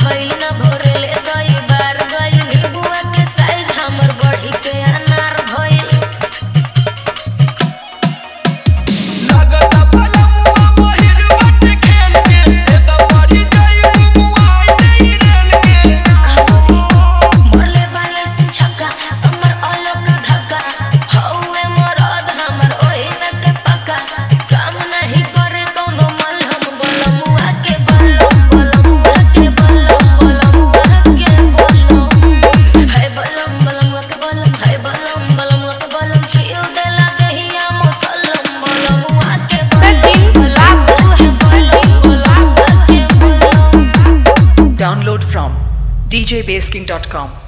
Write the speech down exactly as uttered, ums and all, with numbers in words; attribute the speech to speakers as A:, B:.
A: भइल ना भोरेले गई बार गई बुआ के साइज हमर बढ़ी के अनार भइल
B: लागत पलमुआ बहिर बट खेल के ए त पड़ी जाई बुआई नहीं रेल के
A: मरले बाले से छक्का हमर अलग धक्का हौवे मरद हमर ओही न के पक्का काम नहीं करे कोनो मल हम बलमुआ के बलम बलमुआ के बलम बलमुआ के बलम हाय बलम बलमुआ के बलम हाय बलम बलमुआ के बलम छील देला दहिया मसलम बलमुआ के
C: सचिन बाबू
A: है बलम बलमुआ के बलम
D: Download from d j baseking dot com.